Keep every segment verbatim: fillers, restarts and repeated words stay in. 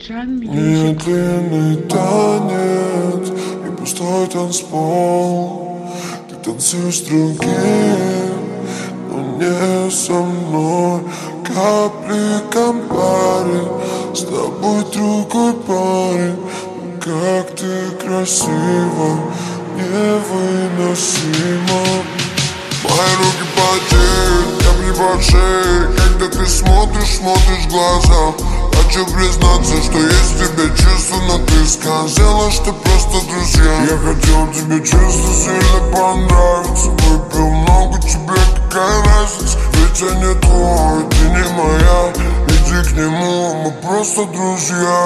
Медленный танец и пустой танцпол. Ты танцуешь с другим, но не со мной. Капли кампари, с тобой другой парень. Как ты красива, невыносимо. Мои руки потеют, капли под шеей. Когда ты смотришь, смотришь в глаза. Хочу признаться, что есть в тебе чувства, но ты сказала, что просто друзья. Я хотел тебе чувства сильно понравиться. Выпил много, тебе какая разница? Ведь я не твой, ты не моя. Иди к нему, мы просто друзья.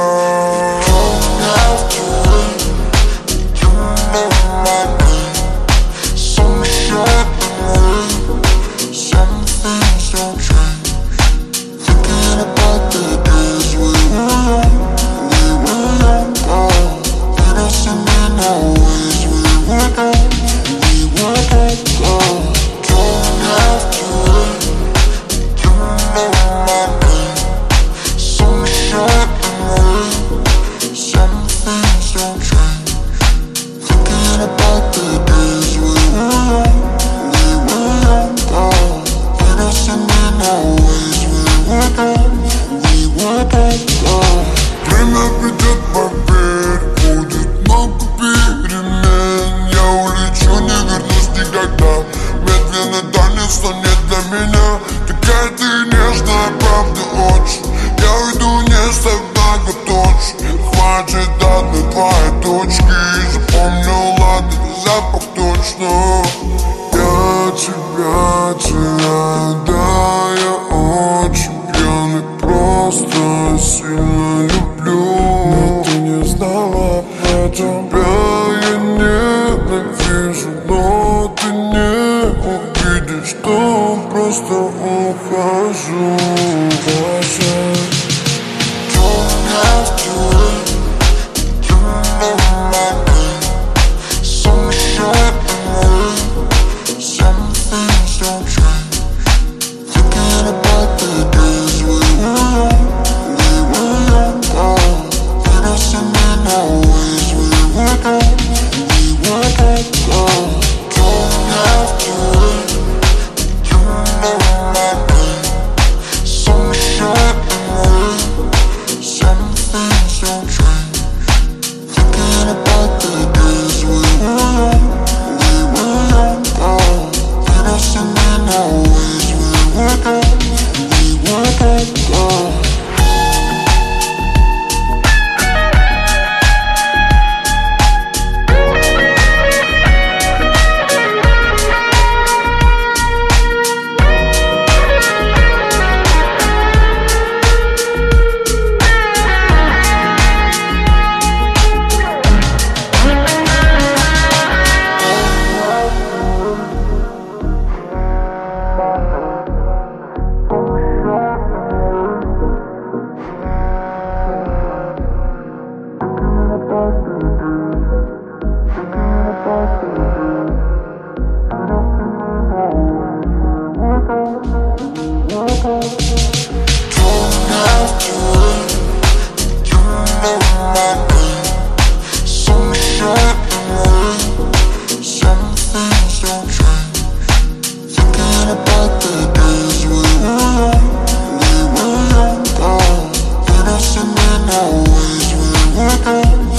Don't have to wait, you know my name. Some short and wait, some things don't change. Thinking about the days we were young, we were young, oh. Innocent in our ways, we were young, we were young, oh. Don't have to wait, you know my name. Some short and wait, some things don't change. Thinking about the days we were young, we were young, oh. Innocent in our ways, we were young, we were young, oh. Время придет, поверь, будет много перемен. Я улечу, не вернусь никогда. Медленный танец, но не для меня. Такая ты нежная, правда очень. Я уйду, не ставь многоточие. Хватит одной твоей точки. Запомню, ладно, запах точно. Я тебя теряю, да, я очень пьяный. Просто сильно люблю, но ты не знала об этом. Тебя я ненавижу, но ты не увидишь, что просто ухожу. Прощай. Don't have to wait, you know my name. Some short and wait, some things don't change. Thinking about the days we were young, we were young, oh. Innocent in our ways, we were young, we were young, oh. Don't have to wait, you know my name. Some short and wait, some things don't change. Thinking about the days we were young, we were young, oh. Innocent in our ways, we were young, we were young, oh. We're